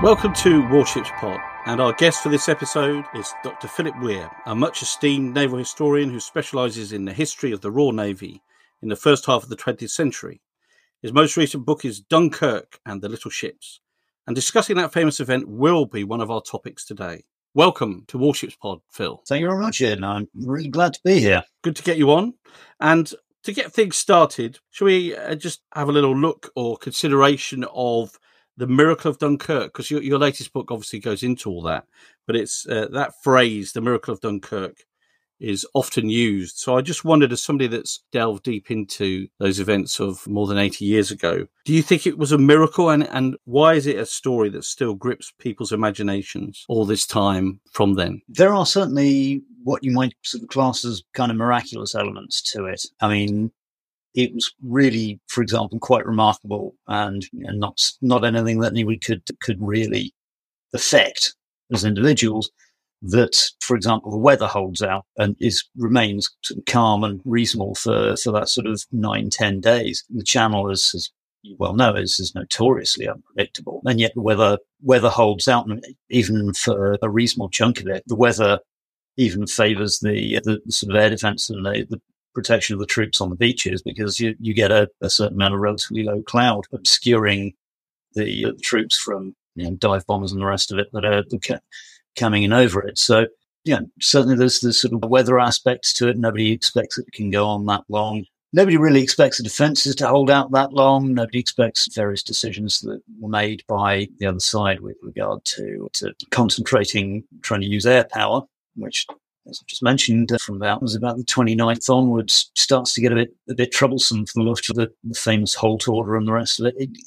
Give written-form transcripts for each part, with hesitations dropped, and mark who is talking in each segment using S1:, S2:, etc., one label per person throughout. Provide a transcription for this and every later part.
S1: Welcome to Warships Pod, and our guest for this episode is Dr. Philip Weir, a much esteemed naval historian who specialises in the history of the Royal Navy in the first half of the 20th century. His most recent book is Dunkirk and the Little Ships, and discussing that famous event will be one of our topics today. Welcome to Warships Pod, Phil.
S2: Thank you very much, Ian. I'm really glad to be here.
S1: Good to get you on. And to get things started, shall we just have a little look or consideration of the miracle of Dunkirk? Because your latest book obviously goes into all that, but it's that phrase, the miracle of Dunkirk, is often used. So I just wondered, as somebody that's delved deep into those events of more than 80 years ago, do you think it was a miracle? And why is it a story that still grips people's imaginations all this time from then?
S2: There are certainly what you might sort of class as kind of miraculous elements to it. I mean, it was really, for example, quite remarkable and not anything that anybody could really affect as individuals. That, for example, the weather holds out and remains sort of calm and reasonable for that sort of 9-10 days. The Channel, as you well know, is notoriously unpredictable, and yet the weather holds out, and even for a reasonable chunk of it, the weather even favours the sort of air defence and the protection of the troops on the beaches, because you get a certain amount of relatively low cloud obscuring the troops from dive bombers and the rest of it that are coming in over it. So, certainly there's this sort of weather aspects to it. Nobody expects it can go on that long. Nobody really expects the defences to hold out that long. Nobody expects various decisions that were made by the other side with regard to concentrating, trying to use air power, which, as I just mentioned, from about the 29th onwards, starts to get a bit troublesome for the Luftwaffe, the famous Holt order and the rest of it.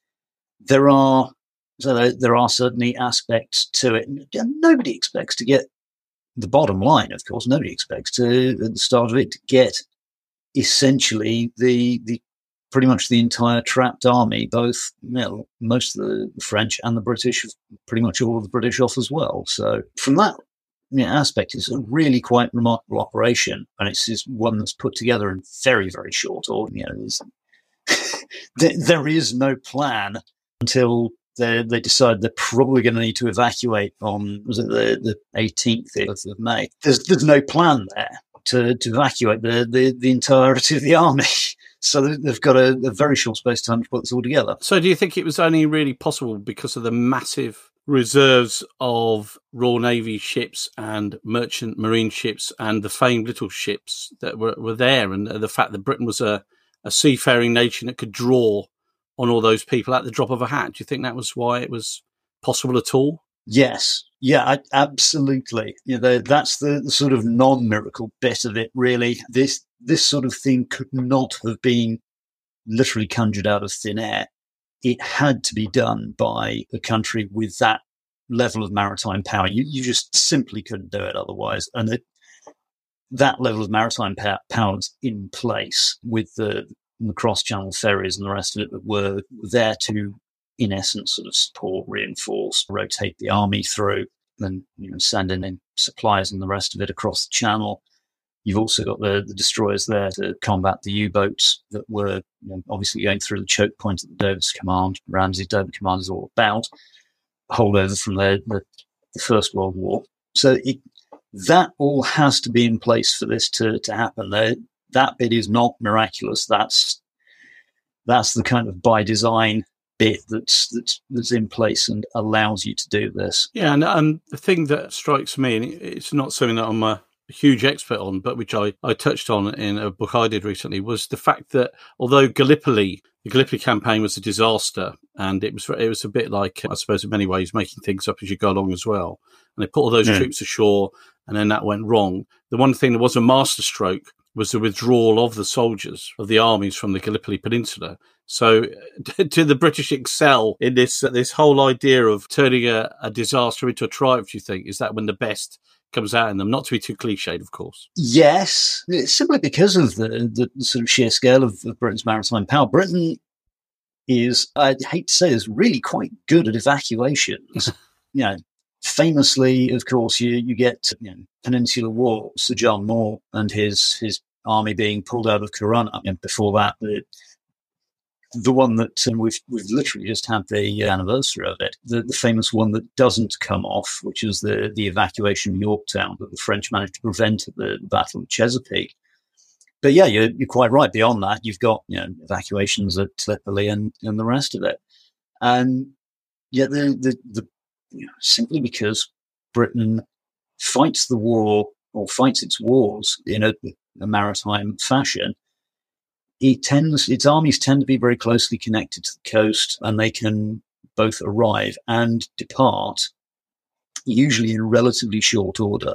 S2: There are certainly aspects to it. Nobody expects to get the bottom line, of course. Nobody expects to, at the start of it, to get essentially the pretty much the entire trapped army, both most of the French and the British, pretty much all of the British off as well. So from that aspect, it's a really quite remarkable operation, and it's one that's put together in very, very short order. There is no plan until they decide they're probably going to need to evacuate on, was it the 18th of May? There's no plan there to evacuate the entirety of the army. So they've got a very short space of time to put this all together.
S1: So do you think it was only really possible because of the massive reserves of Royal Navy ships and merchant marine ships and the famed little ships that were there, and the fact that Britain was a seafaring nation that could draw on all those people at the drop of a hat? Do you think that was why it was possible at all?
S2: Yes. Yeah, absolutely. That's the sort of non-miracle bit of it, really. This sort of thing could not have been literally conjured out of thin air. It had to be done by a country with that level of maritime power. You just simply couldn't do it otherwise. And that level of maritime power was in place with the cross-channel ferries and the rest of it that were there to, in essence, sort of support, reinforce, rotate the army through, and send in supplies and the rest of it across the channel. You've also got the destroyers there to combat the U-boats that were obviously going through the choke point at the Dover's Command. Ramsay's Dover Command is all about holdover from the First World War. So that all has to be in place for this to happen. That bit is not miraculous. That's the kind of by design bit that's in place and allows you to do this.
S1: Yeah, and the thing that strikes me, and it's not something that I'm a huge expert on, but which I touched on in a book I did recently, was the fact that although the Gallipoli campaign was a disaster, and it was a bit like, I suppose in many ways, making things up as you go along as well. And they put all those troops ashore, and then that went wrong. The one thing that was a masterstroke was the withdrawal of the soldiers, of the armies from the Gallipoli Peninsula. So do the British excel in this whole idea of turning a disaster into a triumph, do you think? Is that when the best comes out in them? Not to be too cliched, of course.
S2: Yes, it's simply because of the sort of sheer scale of Britain's maritime power. Britain is, I'd hate to say, is really quite good at evacuations. Famously, of course, you get Peninsular War, Sir John Moore and his army being pulled out of Corunna. And before that, the one that we've literally just had the anniversary of it, the famous one that doesn't come off, which is the evacuation of Yorktown that the French managed to prevent at the Battle of Chesapeake. But yeah, you're quite right. Beyond that, you've got evacuations at Gallipoli and the rest of it, and yeah, simply because Britain fights the war or fights its wars in a maritime fashion, its armies tend to be very closely connected to the coast, and they can both arrive and depart, usually in relatively short order.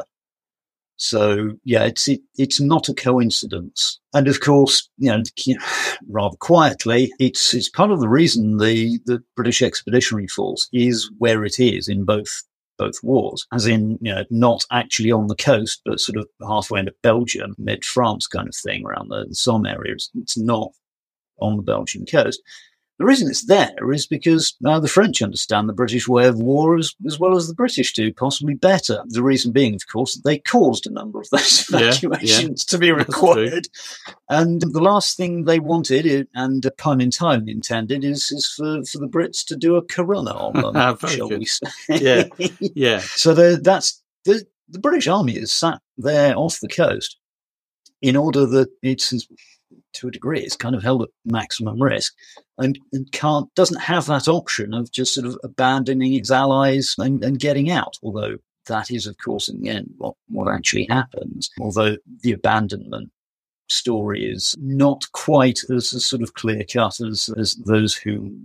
S2: So yeah, it's not a coincidence, and of course, rather quietly, it's part of the reason the British Expeditionary Force is where it is in both wars, as in not actually on the coast, but sort of halfway into Belgium, mid France kind of thing, around the Somme area. It's not on the Belgian coast. The reason it's there is because the French understand the British way of war as well as the British do, possibly better. The reason being, of course, that they caused a number of those evacuations to be required. And the last thing they wanted, and pun entirely intended, is for the Brits to do a corona on them, shall we say.
S1: Yeah, yeah.
S2: So that's the British Army is sat there off the coast in order that it's, to a degree, it's kind of held at maximum risk, and doesn't have that option of just sort of abandoning its allies and getting out. Although that is, of course, in the end what actually happens. Although the abandonment story is not quite as sort of clear cut as those who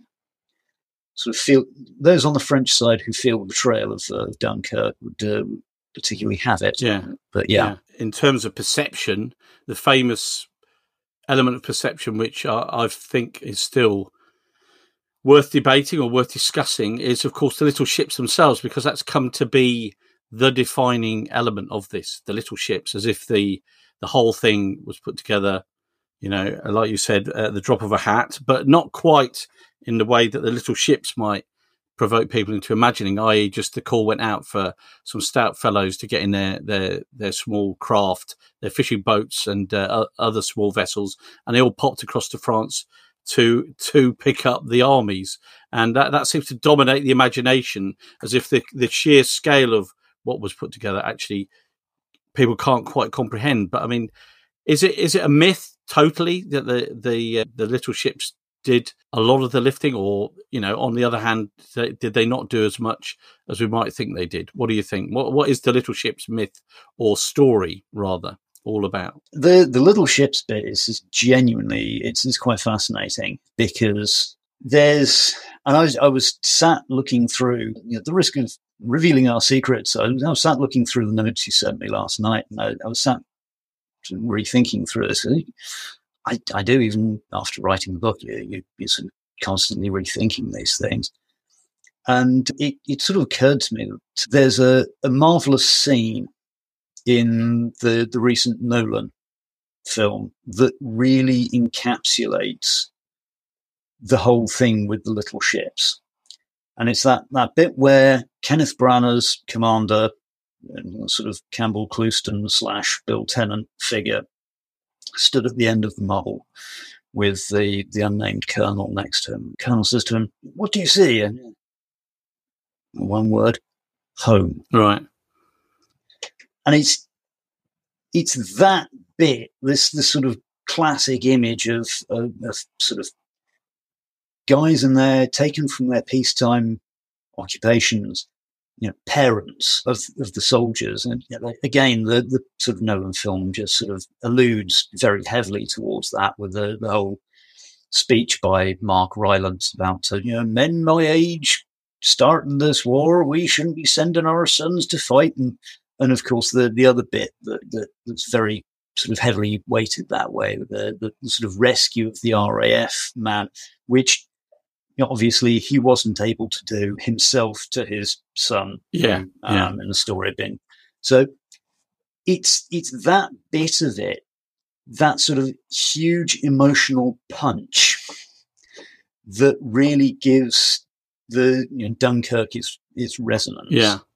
S2: sort of feel, those on the French side who feel the betrayal of Dunkirk would particularly have it.
S1: Yeah,
S2: but yeah,
S1: in terms of perception, the famous element of perception, which I think is still worth debating or worth discussing, is, of course, the little ships themselves, because that's come to be the defining element of this, the little ships, as if the whole thing was put together, like you said, at the drop of a hat, but not quite in the way that the little ships might provoke people into imagining, i.e. just the call went out for some stout fellows to get in their small craft, their fishing boats and other small vessels, and they all popped across to France to pick up the armies. And that seems to dominate the imagination, as if the sheer scale of what was put together actually people can't quite comprehend. But I mean, is it a myth totally that the little ships did a lot of the lifting, or on the other hand, did they not do as much as we might think they did? What do you think? What is the little ships myth or story rather all about? The
S2: little ships bit is genuinely it's quite fascinating, because there's, and I was sat looking through, at the risk of revealing our secrets, I was sat looking through the notes you sent me last night, and I was sat rethinking through this. I do, even after writing the book, you're sort of constantly rethinking these things. And it sort of occurred to me that there's a marvelous scene in the recent Nolan film that really encapsulates the whole thing with the little ships. And it's that bit where Kenneth Branagh's commander, sort of Campbell Clouston / Bill Tennant figure, stood at the end of the mole with the unnamed colonel next to him. The colonel says to him, "What do you see?" And one word, home.
S1: Right.
S2: And it's that bit, this sort of classic image of sort of guys in there taken from their peacetime occupations, parents of the soldiers. And again, the sort of Nolan film just sort of alludes very heavily towards that with the whole speech by Mark Rylance about, men my age starting this war, we shouldn't be sending our sons to fight. And of course, the other bit that's very sort of heavily weighted that way, the sort of rescue of the RAF man, which obviously he wasn't able to do himself to his son. In the story bin. So it's that bit of it, that sort of huge emotional punch that really gives the Dunkirk its resonance.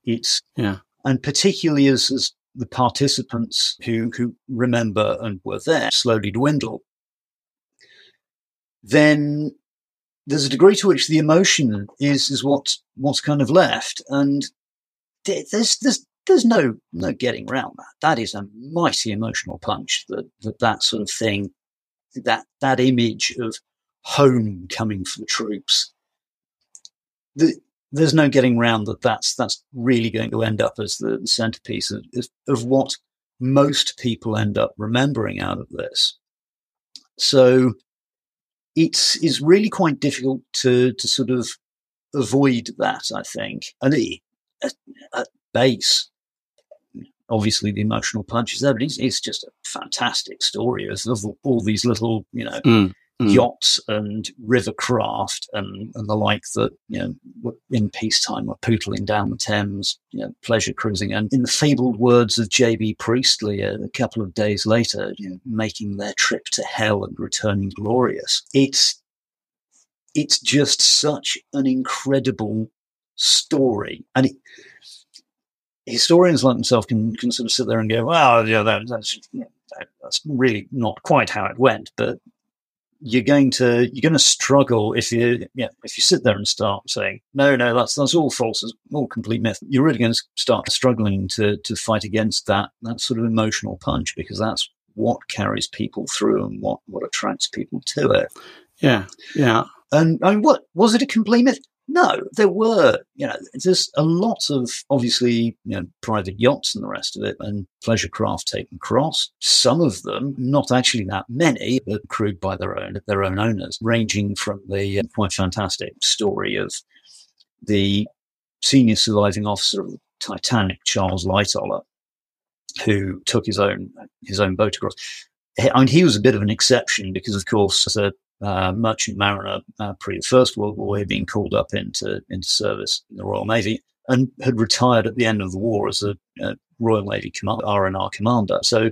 S2: And particularly as the participants who remember and were there slowly dwindle. then there's a degree to which the emotion is what's kind of left, and there's no getting around that. That is a mighty emotional punch. That sort of thing, that image of home coming for the troops. There's no getting around that. That's really going to end up as the centerpiece of what most people end up remembering out of this. So it's really quite difficult to sort of avoid that, I think. And at base, obviously the emotional punch is there, but it's just a fantastic story of all these little, yachts and river craft and the like that, in peacetime are pootling down the Thames, pleasure cruising. And in the fabled words of J.B. Priestley, a couple of days later, making their trip to hell and returning glorious. It's just such an incredible story. And historians like themselves can sort of sit there and go, well, that's really not quite how it went, but you're going to struggle if you sit there and start saying no, that's all false, it's all complete myth. You're really going to start struggling to fight against that sort of emotional punch, because that's what carries people through and what attracts people to it.
S1: Yeah.
S2: And I mean, what was it a complete myth? No, there were, there's a lot of, obviously, private yachts and the rest of it, and pleasure craft taken across. Some of them, not actually that many, but crewed by their own owners, ranging from the quite fantastic story of the senior surviving officer of the Titanic, Charles Lightoller, who took his own boat across. And he was a bit of an exception because, of course, as a merchant mariner pre the First World War, he'd been called up into service in the Royal Navy and had retired at the end of the war as a Royal Navy R&R commander. So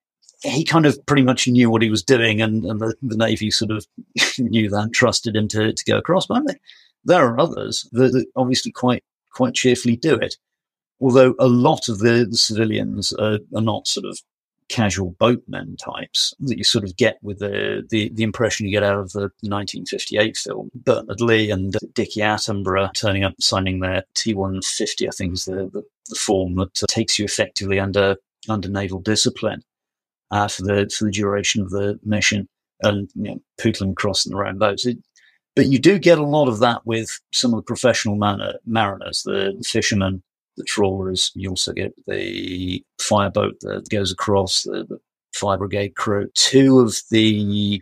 S2: he kind of pretty much knew what he was doing, and the Navy sort of knew that, trusted him to go across. But there are others that obviously quite cheerfully do it, although a lot of the civilians are not sort of casual boatmen types that you sort of get with the impression you get out of the 1958 film. Bernard Lee and Dickie Attenborough turning up, signing their T-150, I think is the form that takes you effectively under naval discipline for the duration of the mission, and pootling across in their own boats. But you do get a lot of that with some of the professional mariners, the fishermen, the trawlers. You also get the fireboat that goes across, the fire brigade crew. 2 of the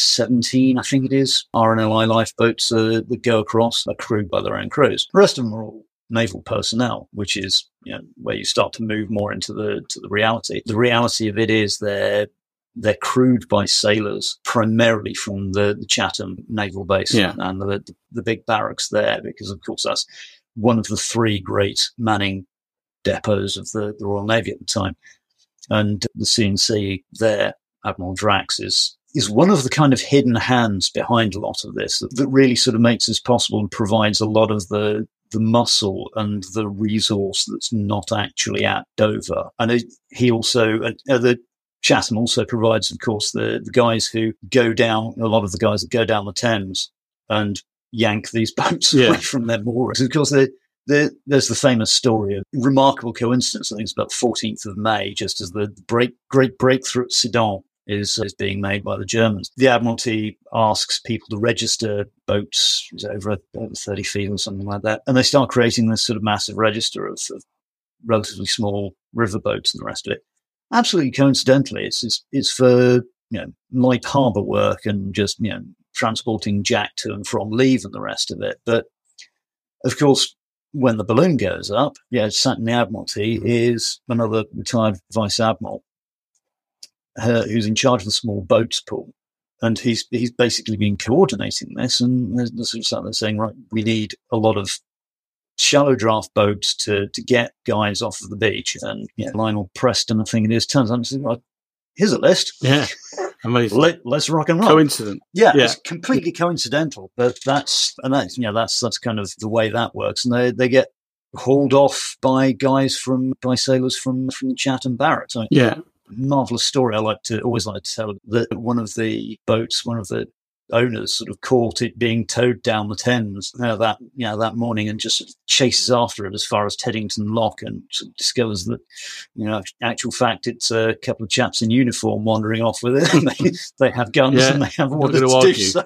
S2: 17, I think it is, RNLI lifeboats that go across are crewed by their own crews. The rest of them are all naval personnel, which is where you start to move more into the reality. The reality of it is they're crewed by sailors, primarily from the Chatham Naval Base and the big barracks there, because of course that's one of the 3 great manning depots of the Royal Navy at the time. And the CNC there, Admiral Drax, is one of the kind of hidden hands behind a lot of this that really sort of makes this possible and provides a lot of the muscle and the resource that's not actually at Dover. And he also, the Chatham also provides, of course, the guys who go down, a lot of the guys that go down the Thames and yank these boats away from their moorings. Of course, there's the famous story of remarkable coincidence. I think it's about 14th of May, just as the great breakthrough at Sedan is being made by the Germans. The Admiralty asks people to register boats over 30 feet or something like that, and they start creating this sort of massive register of relatively small river boats and the rest of it. Absolutely coincidentally, it's for light harbour work and just transporting Jack to and from leave and the rest of it. But of course, when the balloon goes up, sat in the Admiralty is another retired Vice Admiral who's in charge of the small boats pool. And he's basically been coordinating this, and there's sort of saying, right, we need a lot of shallow draft boats to get guys off of the beach. And Lionel Preston, I think it is, turns out and says, right, here's a list.
S1: Yeah. Amazing.
S2: Let's rock and roll.
S1: Coincident.
S2: Yeah, it's completely coincidental, but that's kind of the way that works. And they get hauled off by sailors from the Chatham Barracks. Marvelous story. I always like to tell that one of the boats, one of the owners sort of caught it being towed down the Thames that morning, and just sort of chases after it as far as Teddington Lock, and sort of discovers that, actual fact, it's a couple of chaps in uniform wandering off with it. they have guns and they have orders to do so.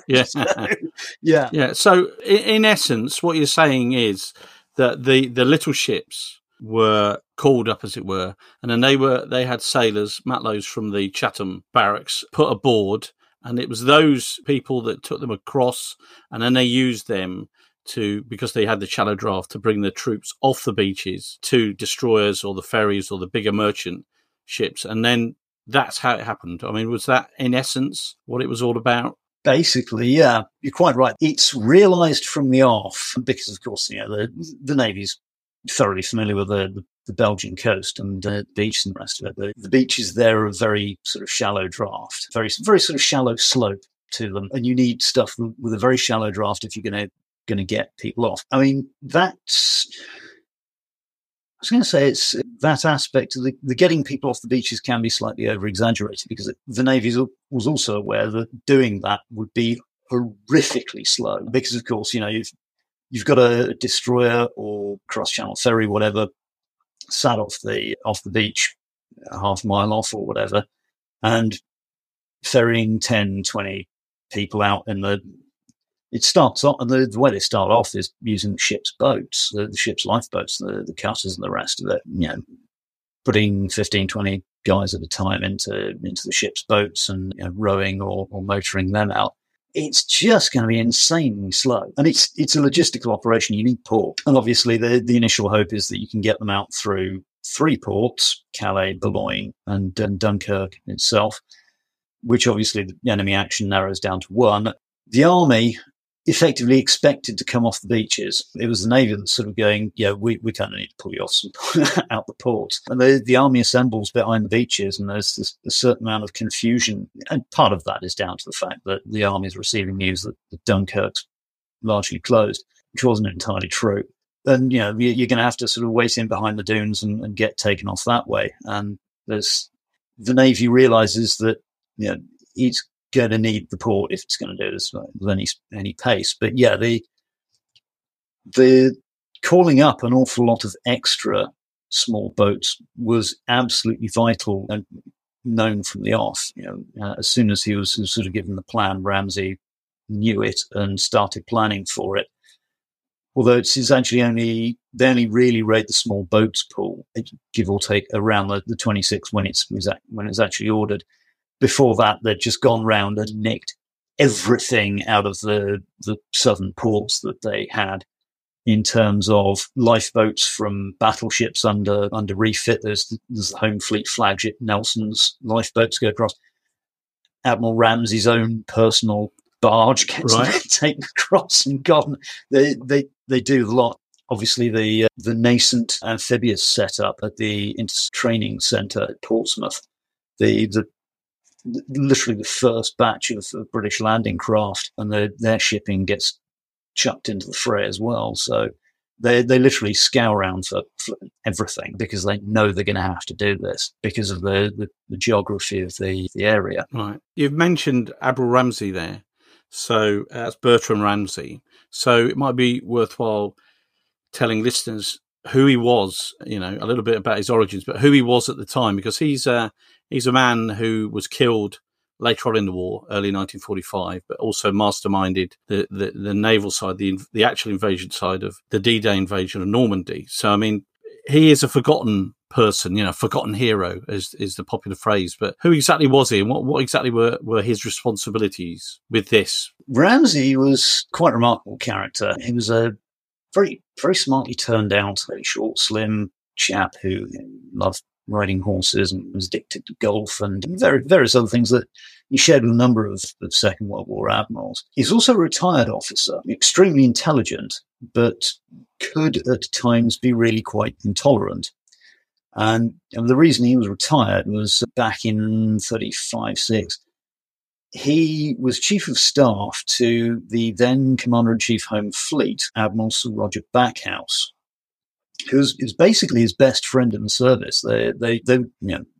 S1: Yeah. So in essence, what you're saying is that the little ships were called up, as it were, and then they had sailors, Matlows from the Chatham barracks, put aboard, and it was those people that took them across, and then they used them because they had the shallow draft, to bring the troops off the beaches to destroyers or the ferries or the bigger merchant ships. And then that's how it happened. I mean, was that in essence what it was all about?
S2: Basically, yeah, you're quite right. It's realised from the off because, of course, the Navy's thoroughly familiar with the Belgian coast and the beach and the rest of it. The beaches there are very sort of shallow draft, very very sort of shallow slope to them, and you need stuff with a very shallow draft if you're going to get people off. I mean, that's. I was going to say it's that aspect of the getting people off the beaches can be slightly over-exaggerated, because the Navy was also aware that doing that would be horrifically slow, because, of course, you've got a destroyer or cross-channel ferry, whatever, sat off the beach, a half mile off or whatever, and ferrying 10, 20 people out it starts off, and the way they start off is using ship's boats, the ship's lifeboats, the cutters and the rest of it, putting 15, 20 guys at a time into the ship's boats and rowing or motoring them out. It's just going to be insanely slow. And it's a logistical operation. You need port. And obviously the initial hope is that you can get them out through 3 ports, Calais, Boulogne, and Dunkirk itself, which obviously the enemy action narrows down to 1. The army effectively expected to come off the beaches. It was the Navy that's sort of going, we kind of need to pull you off out the ports. And the army assembles behind the beaches, and there's a certain amount of confusion. And part of that is down to the fact that the army is receiving news that Dunkirk's largely closed, which wasn't entirely true. And, you're going to have to sort of wait in behind the dunes and get taken off that way. And the Navy realizes that, it's going to need the port if it's going to do this with any pace. But yeah, the calling up an awful lot of extra small boats was absolutely vital and known from the off. As soon as he was sort of given the plan, Ramsay knew it and started planning for it. Although it's actually they only really raid the small boats pool, give or take around the 26th when it's actually ordered. Before that, they'd just gone round and nicked everything out of the southern ports that they had in terms of lifeboats from battleships under refit. There's the Home Fleet flagship Nelson's lifeboats go across. Admiral Ramsay's own personal barge gets taken across and gone. They do a lot. Obviously, the nascent amphibious setup at the Inter-Training Centre at Portsmouth, literally the first batch of British landing craft, and their shipping gets chucked into the fray as well. So they literally scour around for everything, because they know they're going to have to do this because of the geography of the area.
S1: Right. You've mentioned Admiral Ramsay there. So that's Bertram Ramsay. So it might be worthwhile telling listeners who he was, a little bit about his origins, but who he was at the time, because he's a man who was killed later on in the war, early 1945, but also masterminded the naval side, the actual invasion side of the D-Day invasion of Normandy. So, I mean, he is a forgotten person, forgotten hero is the popular phrase. But who exactly was he, and what exactly were his responsibilities with this?
S2: Ramsay was quite a remarkable character. He was a very, very smartly turned out, very short, slim chap who loved riding horses and was addicted to golf and various other things that he shared with a number of Second World War admirals. He's also a retired officer, extremely intelligent, but could at times be really quite intolerant. And the reason he was retired was back in 35-6. He was chief of staff to the then Commander-in-Chief Home Fleet, Admiral Sir Roger Backhouse, who is basically his best friend in the service. They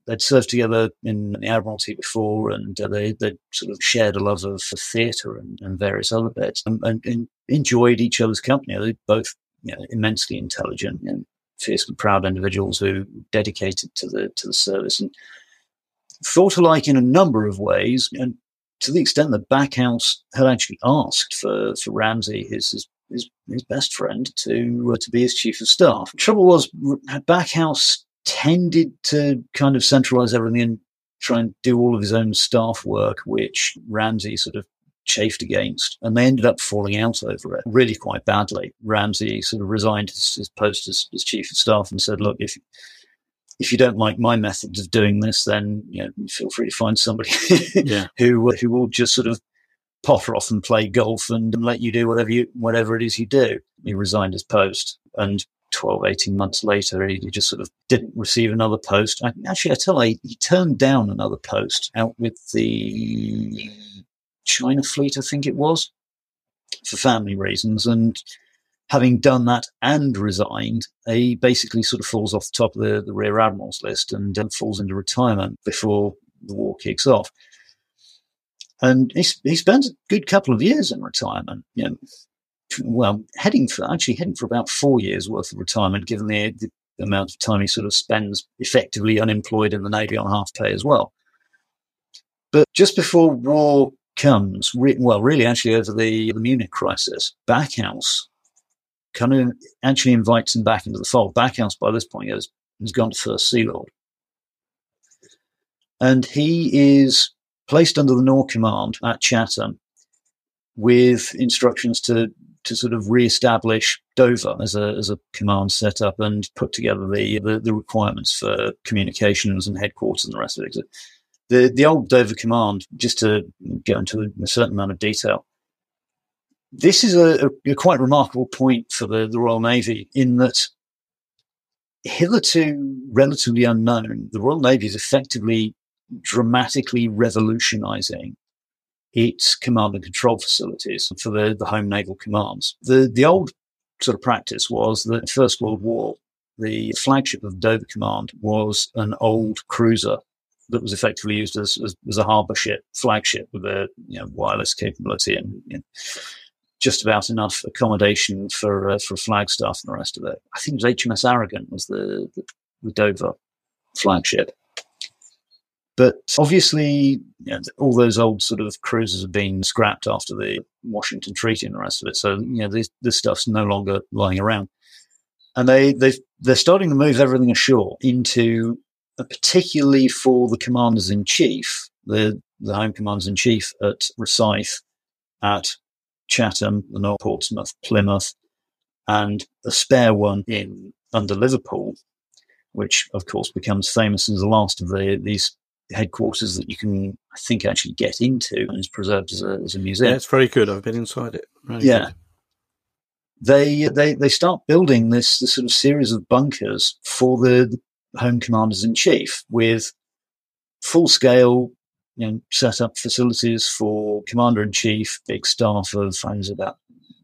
S2: they'd served together in the Admiralty before, and they'd sort of shared a love of theatre and various other bits, and enjoyed each other's company. They both, immensely intelligent and fiercely proud individuals who dedicated to the service and thought alike in a number of ways, and to the extent that Backhouse had actually asked for Ramsay, his best friend, to be his chief of staff. The trouble was, Backhouse tended to kind of centralize everything and try and do all of his own staff work, which Ramsay sort of chafed against, and they ended up falling out over it really quite badly. Ramsay sort of resigned his post as chief of staff and said, look, if you don't like my methods of doing this, then feel free to find somebody who will just sort of potter off and play golf and let you do whatever it is you do. He resigned his post, and 12, 18 months later, he just sort of didn't receive another post. He turned down another post out with the China Fleet, I think it was, for family reasons. And having done that and resigned, he basically sort of falls off the top of the Rear Admiral's list and falls into retirement before the war kicks off. And he spends a good couple of years in retirement, heading for about 4 years worth of retirement, given the amount of time he sort of spends effectively unemployed in the Navy on half pay as well. But just before war comes, really actually over the Munich crisis, Backhouse kind of actually invites him back into the fold. Backhouse, by this point, has gone to First Sea Lord. And he is placed under the Nore Command at Chatham with instructions to sort of re-establish Dover as a command set up and put together the requirements for communications and headquarters and the rest of it. The old Dover Command, just to go into a certain amount of detail, this is a quite remarkable point for the Royal Navy, in that hitherto relatively unknown, the Royal Navy is effectively dramatically revolutionizing its command and control facilities for the home naval commands. The old sort of practice was that in the First World War, the flagship of the Dover Command was an old cruiser that was effectively used as a harbour ship, flagship, with a wireless capability and just about enough accommodation for flagstaff and the rest of it. I think it was HMS Aragon was the Dover flagship. But obviously, all those old sort of cruisers have been scrapped after the Washington Treaty and the rest of it. So, this stuff's no longer lying around. And they're starting to move everything ashore into, particularly for the commanders-in-chief, the home commanders-in-chief at Rosyth, at Chatham, the North, Portsmouth, Plymouth, and a spare one under Liverpool, which, of course, becomes famous as the last of these headquarters that you can, I think, actually get into and is preserved as a museum.
S1: Yeah, it's very good. I've been inside it. Really good.
S2: They start building this sort of series of bunkers for the home commanders-in-chief with full-scale, set up facilities for commander-in-chief, big staff of, about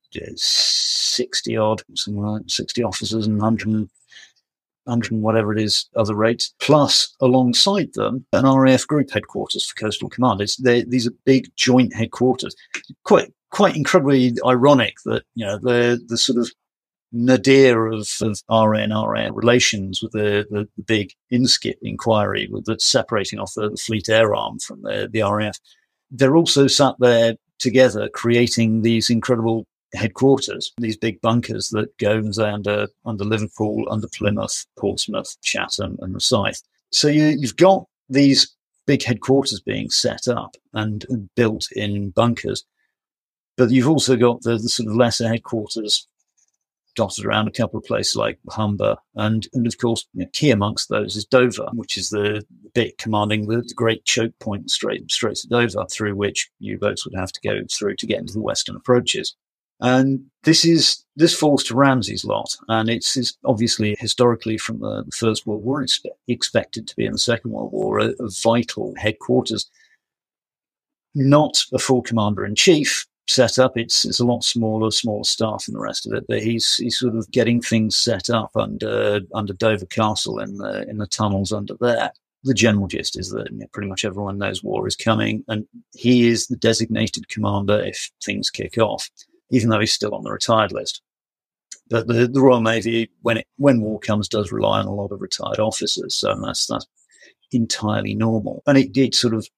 S2: 60 odd, something like 60 officers and 100 and whatever it is, other rates, plus alongside them an RAF group headquarters for Coastal Command. These are big joint headquarters. Quite incredibly ironic that the sort of nadir of RA and RA relations with the big INSKIP inquiry that's separating off the Fleet Air Arm from the RAF. They're also sat there together creating these incredible headquarters, these big bunkers that go under Liverpool, under Plymouth, Portsmouth, Chatham, and Rosyth. So you've got these big headquarters being set up and built in bunkers, but you've also got the sort of lesser headquarters dotted around a couple of places like Humber, and of course, key amongst those is Dover, which is the bit commanding the great choke point Straits of Dover, through which U-boats would have to go through to get into the western approaches. And this falls to Ramsay's lot, and it's obviously historically from the First World War expected to be in the Second World War a vital headquarters. Not a full commander-in-chief set up. It's a lot smaller staff and the rest of it, but he's sort of getting things set up under Dover Castle in the tunnels under there. the general gist is that pretty much everyone knows war is coming, and he is the designated commander if things kick off, even though he's still on the retired list. But the Royal Navy, when war comes, does rely on a lot of retired officers, so that's entirely normal. And it sort of,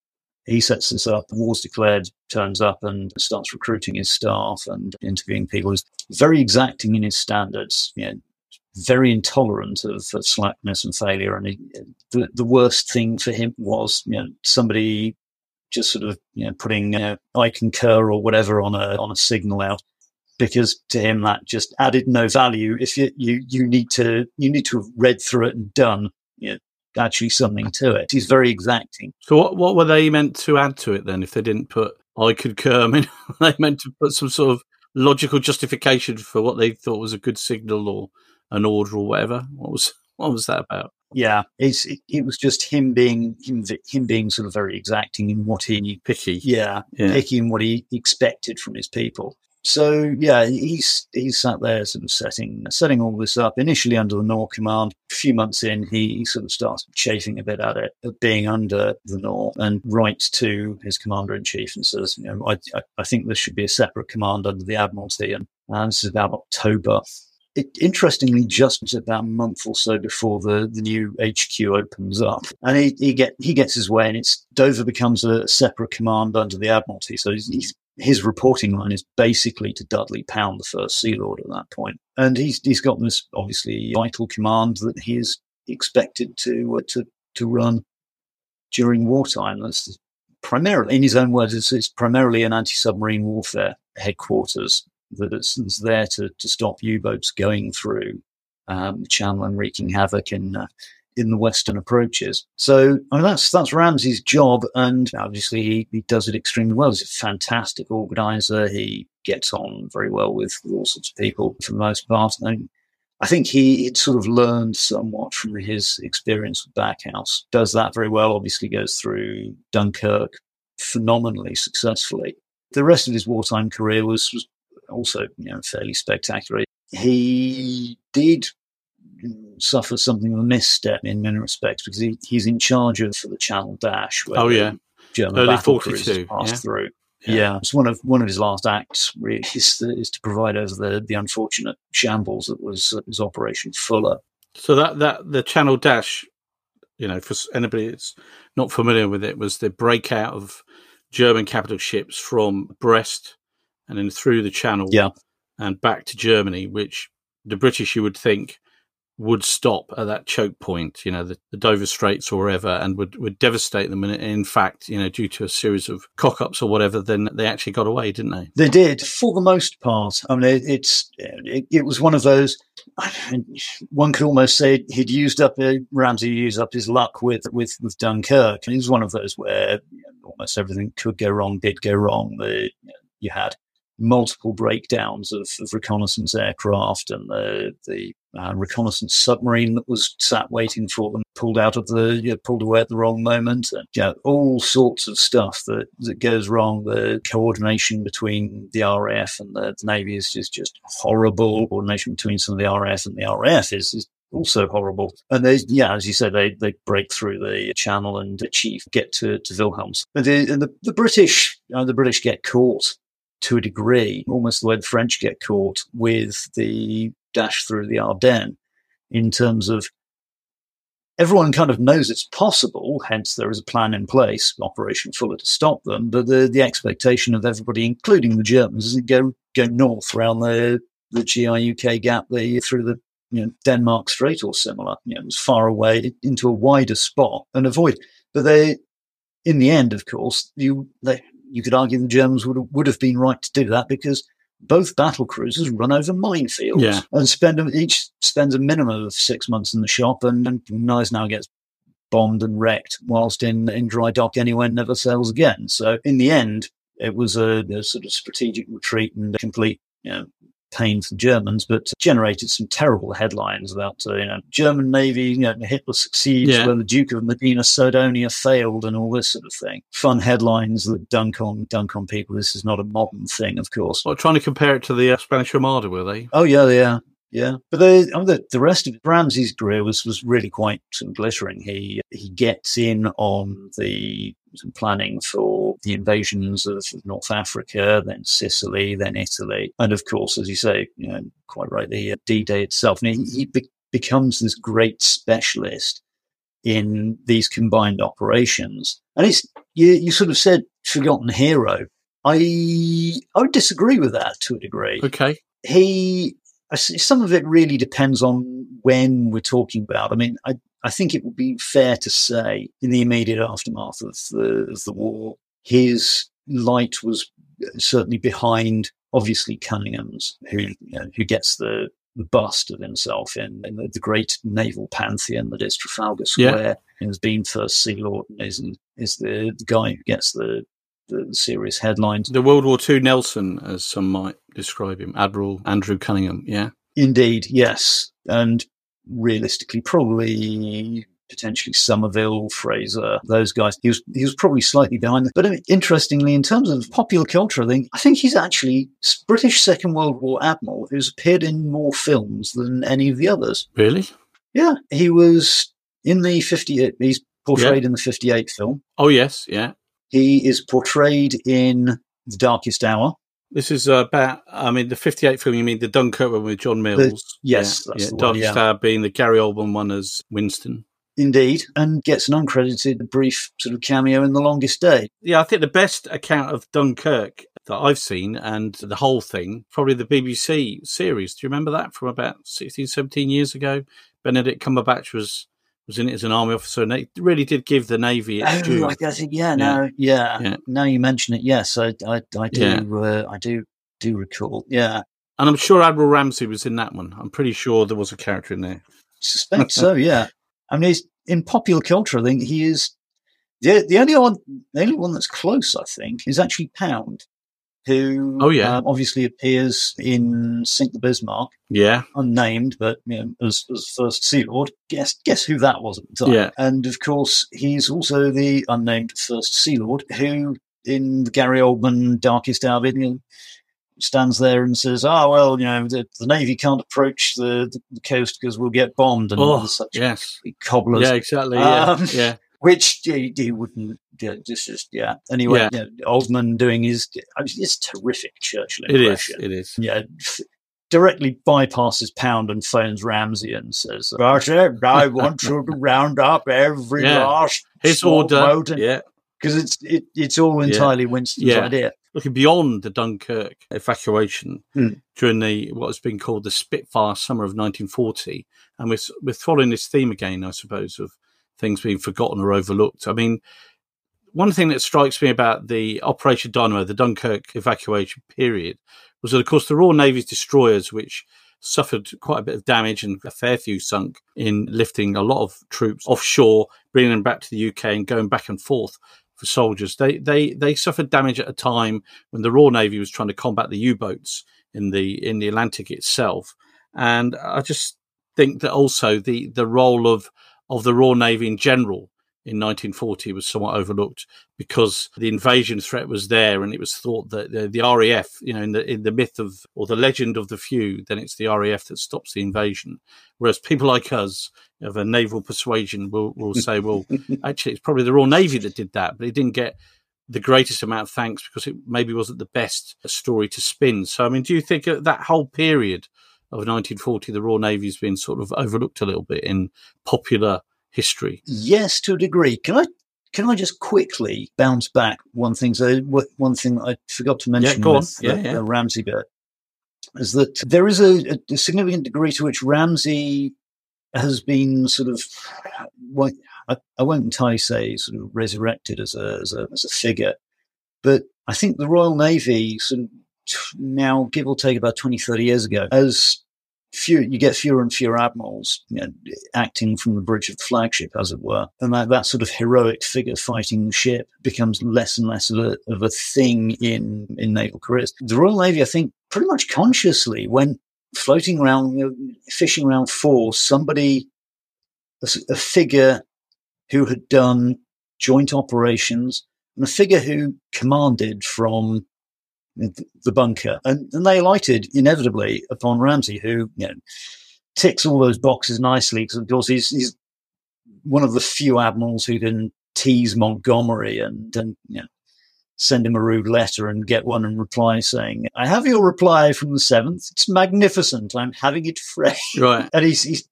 S2: he sets this up, war's declared, turns up and starts recruiting his staff and interviewing people. He's very exacting in his standards, very intolerant of slackness and failure. And the worst thing for him was, somebody just sort of, putting, I concur or whatever on a signal out, because to him that just added no value. If you need to have read through it and done, actually something to it. He's very exacting.
S1: So what were they meant to add to it then if they didn't put I concur? I mean, they meant to put some sort of logical justification for what they thought was a good signal or an order or whatever. What was that about?
S2: Yeah, it was just him being sort of very exacting in what he
S1: picky.
S2: Yeah, picky in what he expected from his people. So yeah, he's sat there sort of setting all this up. Initially under the Nor command, a few months in, he sort of starts chafing a bit at it, at being under the Nor, and writes to his commander in chief and says, I think there should be a separate command under the Admiralty, and this is about October. Interestingly, just about a month or so before the new HQ opens up, and he gets his way, and Dover becomes a separate command under the Admiralty. So his reporting line is basically to Dudley Pound, the First Sea Lord at that point, and he's got this obviously vital command that he is expected to run during wartime. That's primarily, in his own words, it's primarily an anti-submarine warfare headquarters that is there to stop U-boats going through the channel and wreaking havoc in the western approaches. So that's Ramsay's job, and obviously he does it extremely well. He's a fantastic organizer. He gets on very well with all sorts of people for the most part. And I think he'd sort of learned somewhat from his experience with Backhouse. Does that very well. Obviously goes through Dunkirk phenomenally successfully. The rest of his wartime career was also fairly spectacular. He did suffer something of a misstep in many respects, because he's in charge of the Channel Dash, where German
S1: early
S2: battle
S1: 42
S2: cruisers passed through. Yeah, it's one of his last acts really is to provide over the unfortunate shambles that was Operation Fuller.
S1: So that the Channel Dash, for anybody that's not familiar with it, was the breakout of German capital ships from Brest and then through the Channel and back to Germany, which the British, you would think, would stop at that choke point, the Dover Straits or wherever, and would devastate them. And in fact, due to a series of cock-ups or whatever, then they actually got away, didn't they?
S2: They did, for the most part. I mean, it was one of those, one could almost say Ramsay used up his luck with Dunkirk. And it was one of those where almost everything could go wrong, did go wrong. You had multiple breakdowns of reconnaissance aircraft, and the reconnaissance submarine that was sat waiting for them pulled away at the wrong moment, and all sorts of stuff that goes wrong. The coordination between the RAF and the Navy is just horrible. Coordination between some of the RAF and the RAF is also horrible. And as you said, they break through the Channel and get to Wilhelms. But the British get caught to a degree, almost the way the French get caught with the dash through the Ardennes, in terms of everyone kind of knows it's possible, hence there is a plan in place, Operation Fuller, to stop them, but the expectation of everybody, including the Germans, is to go north around the GI-UK gap, through the Denmark Strait or similar, as far away into a wider spot and avoid. But in the end, of course, you could argue the Germans would have been right to do that, because both battle cruisers run over minefields and each spends a minimum of 6 months in the shop, and Gneisenau gets bombed and wrecked whilst in dry dock anywhere, never sails again. So in the end, it was a sort of strategic retreat and a complete pain for the Germans, but generated some terrible headlines about German Navy, Hitler succeeds where the Duke of Medina Sidonia failed, and all this sort of thing. Fun headlines that dunk on people. This is not a modern thing, of course.
S1: Well, trying to compare it to the Spanish Armada, were they?
S2: Oh yeah. Yeah, but the rest of Ramsay's career was really quite sort of glittering. He gets in on the planning for the invasions of North Africa, then Sicily, then Italy, and of course, as you say, quite rightly, D-Day itself. And he becomes this great specialist in these combined operations. And it's you sort of said forgotten hero. I would disagree with that to a degree.
S1: Okay.
S2: Some of it really depends on when we're talking about. I mean, I think it would be fair to say in the immediate aftermath of the war, his light was certainly behind, obviously, Cunningham's, who gets the bust of himself in the great naval pantheon that is Trafalgar Square, and has been First Sea Lord, and is the guy who gets the serious headlines.
S1: The World War II Nelson, as some might describe him, Admiral Andrew Cunningham, yeah?
S2: Indeed, yes. And realistically, probably potentially Somerville, Fraser, those guys. He was probably slightly behind them. But interestingly, in terms of popular culture, I think he's actually British Second World War admiral who's appeared in more films than any of the others.
S1: Really?
S2: Yeah. He was in the 58, he's portrayed in the 58 film.
S1: Oh, yes, yeah.
S2: He is portrayed in The Darkest Hour.
S1: This is about, the 58 film, you mean the Dunkirk one with John Mills?
S2: Yes, that's the one,
S1: Darkest Hour being the Gary Oldman one as Winston.
S2: Indeed, and gets an uncredited brief sort of cameo in The Longest Day.
S1: Yeah, I think the best account of Dunkirk that I've seen, and the whole thing, probably the BBC series. Do you remember that from about 16, 17 years ago? Benedict Cumberbatch was in it as an army officer, and it really did give the Navy its due.
S2: I guess, Now you mention it, yes, I do recall, yeah.
S1: And I'm sure Admiral Ramsay was in that one. I'm pretty sure there was a character in there.
S2: Suspect so, yeah. I mean, he's, in popular culture, I think he is the only one that's close. I think is actually Pound, who obviously appears in Sink the Bismarck.
S1: Yeah,
S2: unnamed, but as First Sea Lord. Guess who that was at the time?
S1: Yeah,
S2: and of course he's also the unnamed First Sea Lord who, in the Gary Oldman Darkest Hour, stands there and says, the Navy can't approach the coast because we'll get bombed, and such cobblers.
S1: Yeah, exactly. Yeah,
S2: which he wouldn't. Anyway, Oldman doing his. It's terrific Churchill impression.
S1: It is.
S2: Yeah. Directly bypasses Pound and phones Ramsay and says, I want you to round up every last
S1: his order.
S2: Because it's all entirely Winston's idea.
S1: Looking beyond the Dunkirk evacuation during what has been called the Spitfire summer of 1940, and we're following this theme again, I suppose, of things being forgotten or overlooked. I mean, one thing that strikes me about the Operation Dynamo, the Dunkirk evacuation period, was that, of course, the Royal Navy's destroyers, which suffered quite a bit of damage and a fair few sunk in lifting a lot of troops offshore, bringing them back to the UK and going back and forth for soldiers. They suffered damage at a time when the Royal Navy was trying to combat the U-boats in the Atlantic itself. And I just think that also the role of the Royal Navy in general in 1940 was somewhat overlooked because the invasion threat was there, and it was thought that the RAF, in the myth of, or the legend of the few, then it's the RAF that stops the invasion. Whereas people like us of a naval persuasion will say, well, actually, it's probably the Royal Navy that did that, but it didn't get the greatest amount of thanks because it maybe wasn't the best story to spin. So, I mean, do you think that whole period of 1940, the Royal Navy's been sort of overlooked a little bit in popular history?
S2: Yes, to a degree. Can I just quickly bounce back one thing? So one thing I forgot to mention with the Ramsay bit is that there is a significant degree to which Ramsay has been sort of, I won't entirely say sort of resurrected as a figure, but I think the Royal Navy sort of now, give or take about 20, 30 years ago, as you get fewer and fewer admirals acting from the bridge of the flagship, as it were, and that sort of heroic figure fighting the ship becomes less and less of a thing in naval careers. The Royal Navy, I think, pretty much consciously went floating around, fishing around for somebody, a figure who had done joint operations, and a figure who commanded from the bunker. And they alighted inevitably upon Ramsay, who, ticks all those boxes nicely, because of course he's one of the few admirals who can tease Montgomery and send him a rude letter and get one in reply saying, "I have your reply from the 7th. It's magnificent. I'm having it fresh."
S1: Right.
S2: And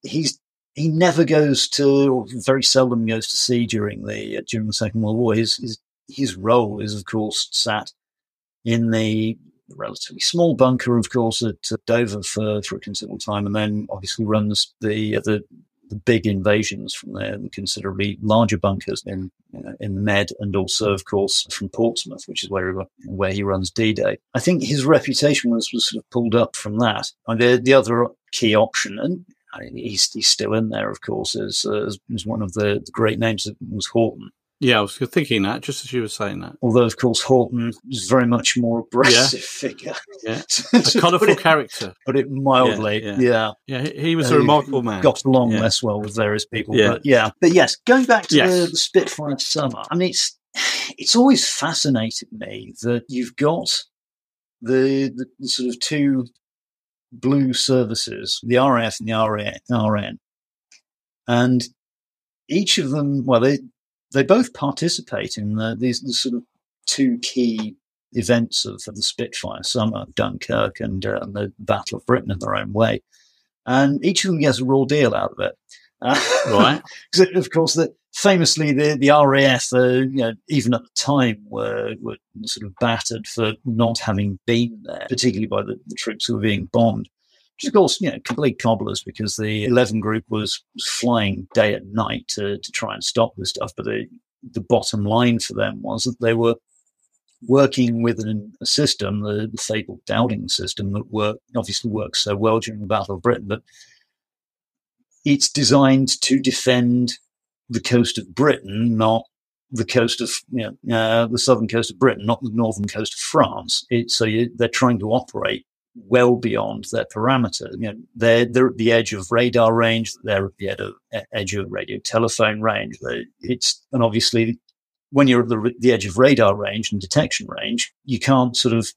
S2: he never goes to, or very seldom goes to sea during the Second World War. His role is, of course, sat in the relatively small bunker, of course, at Dover for a considerable time, and then obviously runs the big invasions from there, the considerably larger bunkers in Med, and also, of course, from Portsmouth, which is where he runs D-Day. I think his reputation was sort of pulled up from that. And the other key option, and he's still in there, of course, as one of the great names, was Houghton.
S1: Yeah, I was thinking that, just as you were saying that.
S2: Although, of course, Houghton is very much more aggressive figure.
S1: Yeah, a colourful character.
S2: Put it mildly, yeah.
S1: Yeah, he was a remarkable man.
S2: Got along less well with various people, but yes, going back to the Spitfire summer, I mean, it's always fascinated me that you've got the sort of two blue services, the RAF and the RN, and each of them, well, they both participate in these sort of two key events of the Spitfire summer, Dunkirk and the Battle of Britain in their own way. And each of them gets a raw deal out of it.
S1: Right.
S2: Because, of course, famously, the RAF, even at the time, were sort of battered for not having been there, particularly by the troops who were being bombed. Which, of course, complete cobblers, because the 11 Group was flying day and night to try and stop this stuff. But the bottom line for them was that they were working with a system, the fabled Dowding system, that obviously works so well during the Battle of Britain, but it's designed to defend the coast of Britain, not the coast of the southern coast of Britain, not the northern coast of France. They're trying to operate well beyond their parameter. They're at the edge of radar range. They're at the edge of radio telephone range. And obviously, when you're at the edge of radar range and detection range, you can't sort of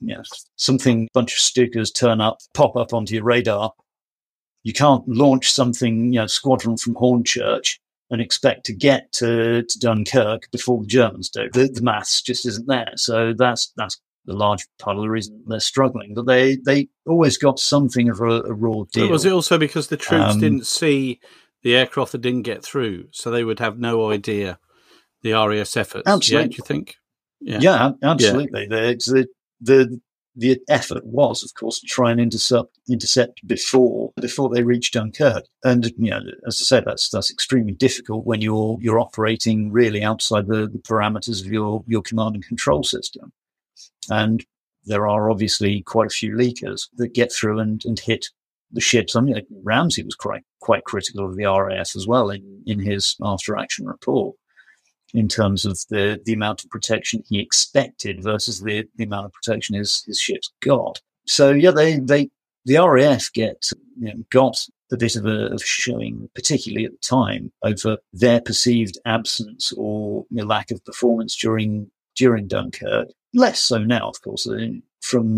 S2: a bunch of Stukas pop up onto your radar. You can't launch something, squadron from Hornchurch, and expect to get to Dunkirk before the Germans do. The maths just isn't there. So that's the large part of the reason they're struggling. But they always got something of a raw deal.
S1: Was it also because the troops didn't see the aircraft that didn't get through, so they would have no idea the RAS efforts?
S2: Absolutely.
S1: Yeah, do you think?
S2: Yeah, absolutely. Yeah. The effort was, of course, to try and intercept before they reach Dunkirk. And as I said, that's extremely difficult when you're operating really outside the parameters of your command and control system. And there are obviously quite a few leakers that get through and hit the ships. I mean, Ramsay was quite critical of the RAF as well in his after-action report, in terms of the amount of protection he expected versus the amount of protection his ships got. So the RAF got a bit of a showing, particularly at the time, over their perceived absence or lack of performance during Dunkirk. Less so now, of course, from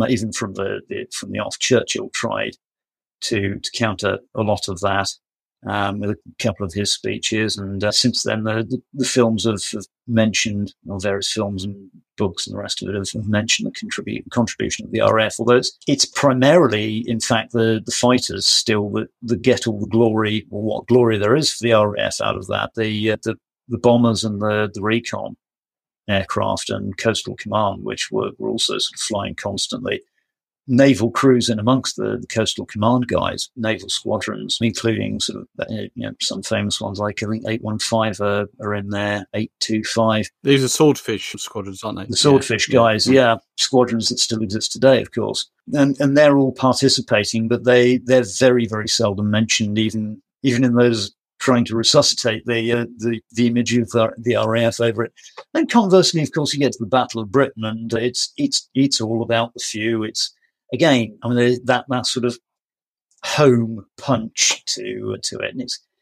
S2: the off. Churchill tried to counter a lot of that with a couple of his speeches, and since then the films have mentioned, or various films and books and the rest of it have mentioned the contribution of the RAF, although it's primarily, in fact, the fighters still that get all the glory, or what glory there is for the RAF out of that. The bombers and the recon aircraft and coastal command, which were also sort of flying constantly. Naval crews in amongst the coastal command guys, naval squadrons, including sort of some famous ones, like I think 815 are in there, 825.
S1: These are swordfish squadrons, aren't they?
S2: The swordfish guys, squadrons that still exist today, of course, and they're all participating, but they're very, very seldom mentioned, even in those trying to resuscitate the image of the RAF over it. And conversely, of course, you get to the Battle of Britain, and it's all about the few. It's again, I mean, that sort of home punch to it, and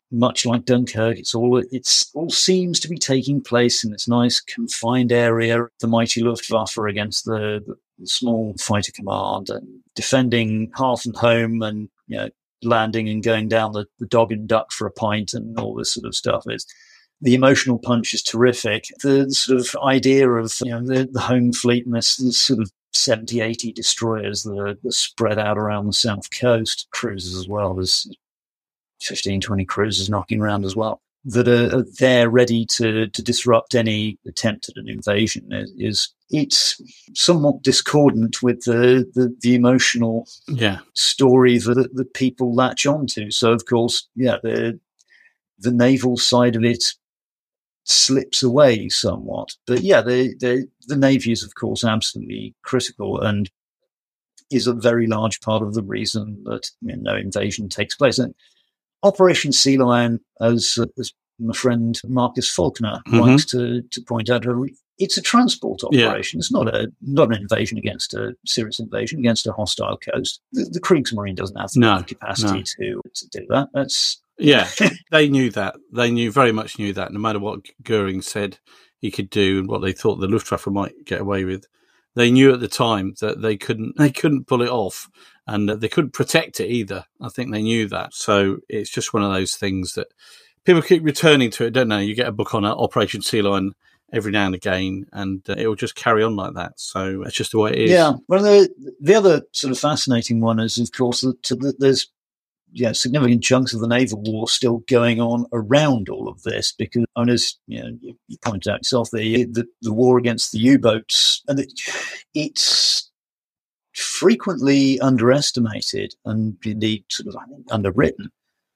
S2: much like Dunkirk, it's all seems to be taking place in this nice confined area. The mighty Luftwaffe against the small fighter command, and defending hearth and home, and landing and going down the dog and duck for a pint, and all this sort of stuff. The emotional punch is terrific. The sort of idea of the home fleet and this sort of 70, 80 destroyers that are spread out around the south coast, cruisers as well. There's 15, 20 cruisers knocking around as well, that are there ready to disrupt any attempt at an invasion. It's somewhat discordant with the emotional story that people latch onto. So, of course, the naval side of it slips away somewhat. But the Navy is, of course, absolutely critical and is a very large part of the reason that no invasion takes place. And Operation Sea Lion, as my friend Marcus Faulkner likes to point out, it's a transport operation. It's not an invasion against a serious invasion against a hostile coast. The Kriegsmarine doesn't have the capacity to do that. That's
S1: they knew that. They very much knew that. No matter what Goering said he could do and what they thought the Luftwaffe might get away with, they knew at the time that they couldn't pull it off, and they couldn't protect it either. I think they knew that. So it's just one of those things that people keep returning to it, don't they? You get a book on Operation Sea Lion every now and again, and it will just carry on like that. So that's just the way it is.
S2: Yeah. Well, the other sort of fascinating one is, of course, that there's significant chunks of the naval war still going on around all of this, because, as you pointed out yourself, the war against the U-boats, and it's frequently underestimated and indeed sort of underwritten.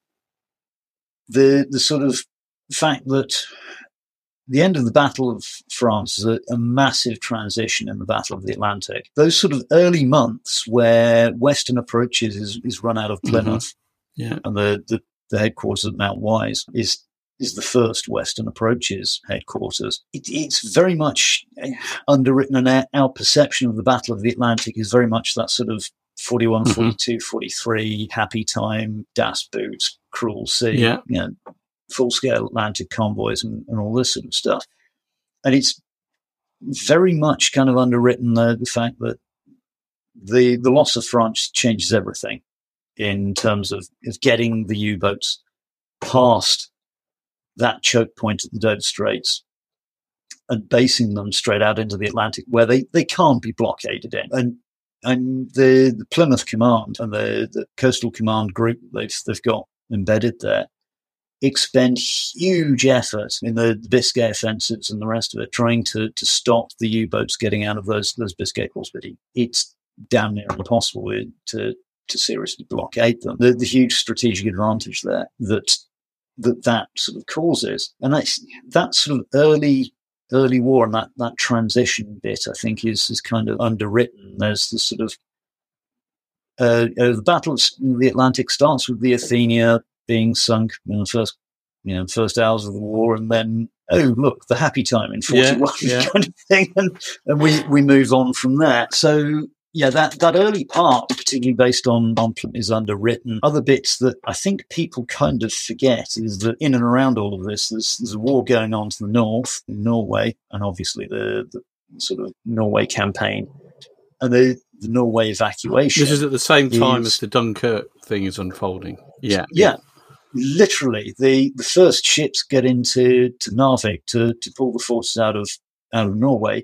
S2: The sort of fact that the end of the Battle of France is a massive transition in the Battle of the Atlantic. Those sort of early months where Western approaches is run out of Plymouth, and the headquarters at Mount Wise is the first Western approaches headquarters. It's very much underwritten, and our perception of the Battle of the Atlantic is very much that sort of 41, 42, 43, happy time, Das Boot, cruel sea, full-scale Atlantic convoys and all this sort of stuff. And it's very much kind of underwritten the fact that the loss of France changes everything in terms of getting the U-boats past that choke point at the Dover Straits and basing them straight out into the Atlantic, where they can't be blockaded in. And the Plymouth Command and the Coastal Command group they've got embedded there expend huge effort in the Biscay offensives and the rest of it, trying to stop the U-boats getting out of those Biscay ports. But it's damn near impossible to seriously blockade them. The huge strategic advantage there that sort of causes, and that sort of early war and that transition bit, I think, is kind of underwritten. There's the sort of the Battle of the Atlantic starts with the Athenia being sunk in the first hours of the war, and then look, the happy time in 41 kind of thing, and we move on from there. So that early part, particularly based on is underwritten. Other bits that I think people kind of forget is that in and around all of this, there's a war going on to the north, in Norway, and obviously the sort of Norway campaign and the Norway evacuation.
S1: This is at the same time as the Dunkirk thing is unfolding. Yeah.
S2: Literally, the first ships get into Narvik to pull the forces out of Norway.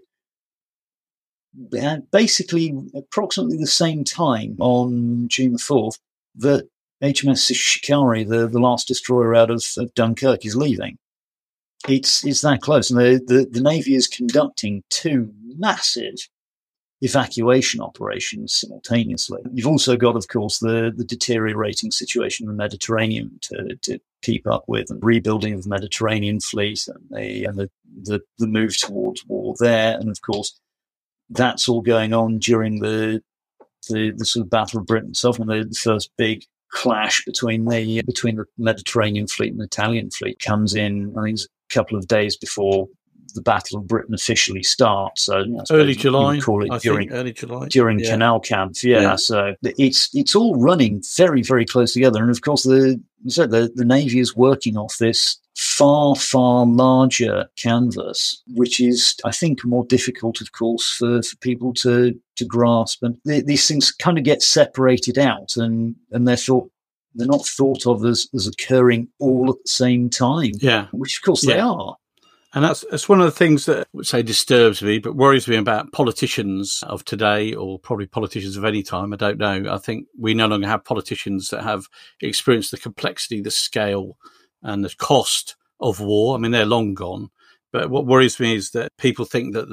S2: Basically, approximately the same time on June the 4th that HMS Shikari, the last destroyer out of Dunkirk, is leaving. It's that close, and the Navy is conducting two massive evacuation operations simultaneously. You've also got, of course, the deteriorating situation in the Mediterranean to keep up with, and rebuilding of the Mediterranean fleet, and the move towards war there, and of course that's all going on during the sort of Battle of Britain itself, and the first big clash between the Mediterranean fleet and the Italian fleet comes in. I think it's a couple of days before the Battle of Britain officially start. So
S1: early July,
S2: call it
S1: early July
S2: during Canal Camp. Yeah, so it's all running very, very close together. And of course, the Navy is working off this far, far larger canvas, which is, I think, more difficult, of course, for people to grasp. And these things kind of get separated out, and they're not thought of as occurring all at the same time.
S1: Yeah,
S2: which of course they are.
S1: And that's one of the things that I would say disturbs me, but worries me about politicians of today, or probably politicians of any time. I don't know. I think we no longer have politicians that have experienced the complexity, the scale, and the cost of war. I mean, they're long gone. But what worries me is that people think that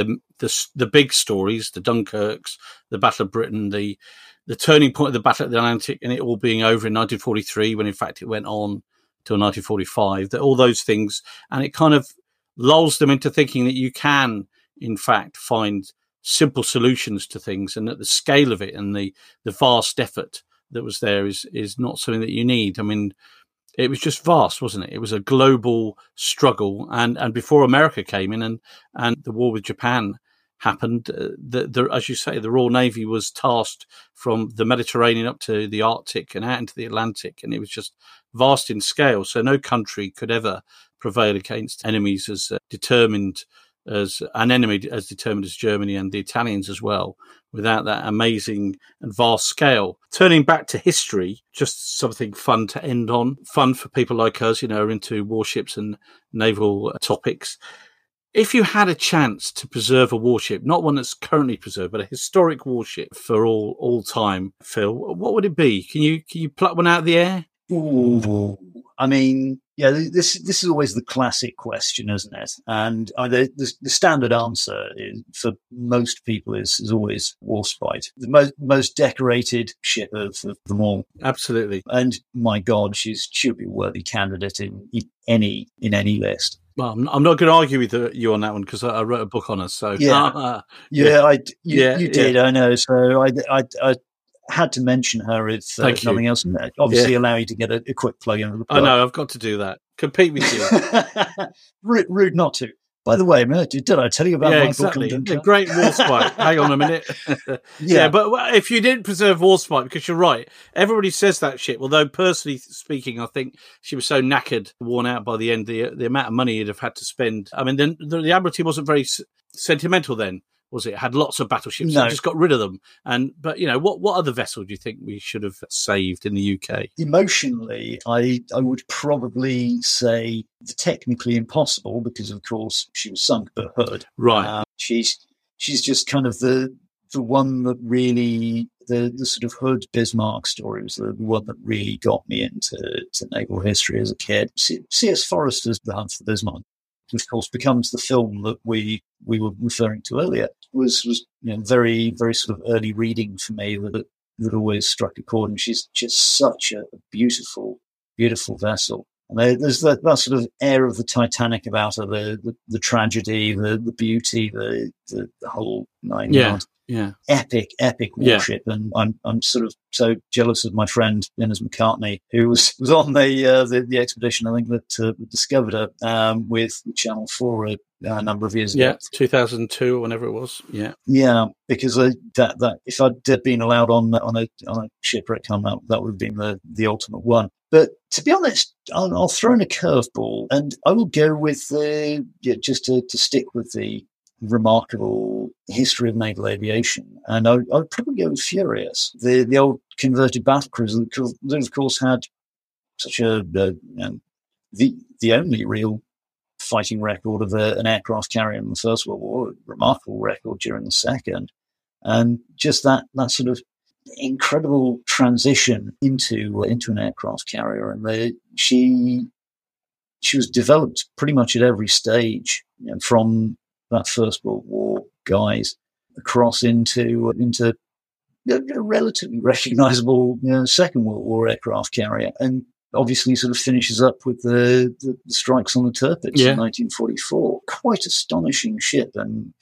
S1: the big stories, the Dunkirks, the Battle of Britain, the turning point of the Battle of the Atlantic, and it all being over in 1943, when in fact it went on till 1945, that all those things, and it kind of lulls them into thinking that you can, in fact, find simple solutions to things, and that the scale of it and the vast effort that was there is not something that you need. I mean, it was just vast, wasn't it? It was a global struggle, and before America came in and the war with Japan happened, as you say, the Royal Navy was tasked from the Mediterranean up to the Arctic and out into the Atlantic, and it was just vast in scale. So no country could ever prevail against enemies as determined as Germany and the Italians as well, without that amazing and vast scale. Turning back to history, just something fun to end on, fun for people like us, are into warships and naval topics. If you had a chance to preserve a warship, not one that's currently preserved, but a historic warship for all time, Phil, what would it be? Can you pluck one out of the air?
S2: Ooh, I mean, yeah, this is always the classic question, isn't it? And the standard answer for most people is always Warspite, the most decorated ship of them all.
S1: Absolutely.
S2: And my God, she would be a worthy candidate in any list.
S1: Well, I'm not going to argue with you on that one, because I wrote a book on her. So
S2: you did. I know. So I had to mention her if nothing else. Obviously, allow you to get a quick plug in.
S1: I know, I've got to do that. Compete with you.
S2: Rude not to. By the way, did I tell you about my book on Dunkirk?
S1: A great Warspite. Hang on a minute. But if you didn't preserve Warspite, because you're right, everybody says that shit. Although personally speaking, I think she was so knackered, worn out by the end, the amount of money you'd have had to spend. I mean, the Admiralty wasn't very sentimental then, was it? It had lots of battleships. No. It just got rid of them. But what other vessel do you think we should have saved in the UK?
S2: Emotionally, I would probably say the Technically Impossible, because of course she was sunk per hood.
S1: Right.
S2: She's just kind of the one that really, the sort of Hood Bismarck story was the one that really got me into naval history as a kid. C.S. Forester's The Hunt for Bismarck, which of course becomes the film that we were referring to earlier, was very, very sort of early reading for me that always struck a chord. And she's just such a beautiful, beautiful vessel. And there's that sort of air of the Titanic about her, the tragedy, the beauty, the whole nine yards.
S1: Yeah.
S2: Epic warship. Yeah. And I'm sort of so jealous of my friend Innes McCartney, who was on the expedition, I think, that discovered her with Channel 4 a number of years ago.
S1: Yeah, 2002 or whenever it was. Yeah.
S2: Yeah, because that if I'd been allowed on a shipwreck, that would have been the ultimate one. But to be honest, I'll throw in a curveball, and I will go with just to stick with the remarkable history of naval aviation, and I would probably go with Furious, the old converted battlecruiser that of course had such the only real fighting record of an aircraft carrier in the First World War, a remarkable record during the Second, and just that sort of incredible transition into an aircraft carrier, and she was developed pretty much at every stage, from that First World War guys across into a relatively recognisable Second World War aircraft carrier, and obviously sort of finishes up with the strikes on the Tirpitz in 1944. Quite astonishing ship, and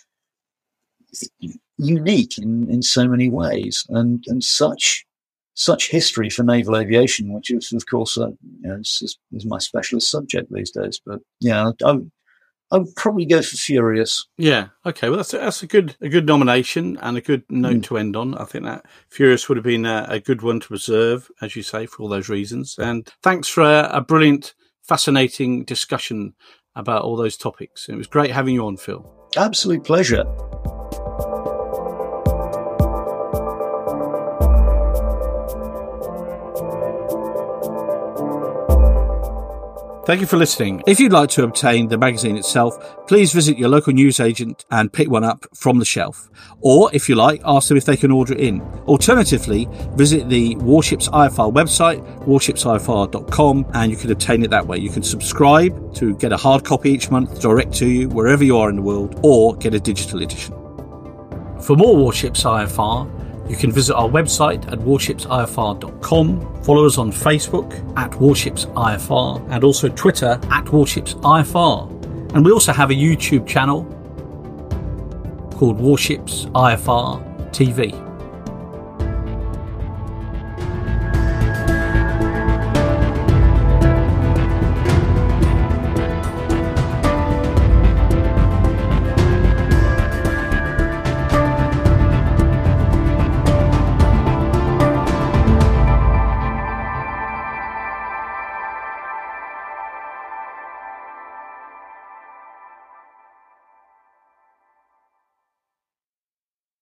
S2: unique in so many ways, and such history for naval aviation, which is of course is my specialist subject these days. But I would probably go for Furious.
S1: Yeah. Okay. Well, that's a good nomination and a good note to end on. I think that Furious would have been a good one to reserve, as you say, for all those reasons. And thanks for a brilliant, fascinating discussion about all those topics. It was great having you on, Phil.
S2: Absolute pleasure.
S1: Thank you for listening. If you'd like to obtain the magazine itself, please visit your local newsagent and pick one up from the shelf. Or, if you like, ask them if they can order it in. Alternatively, visit the Warships IFR website, warshipsifr.com, and you can obtain it that way. You can subscribe to get a hard copy each month direct to you wherever you are in the world, or get a digital edition. For more Warships IFR, you can visit our website at warshipsifr.com, follow us on Facebook at warshipsifr, and also Twitter at warshipsifr. And we also have a YouTube channel called Warships IFR TV.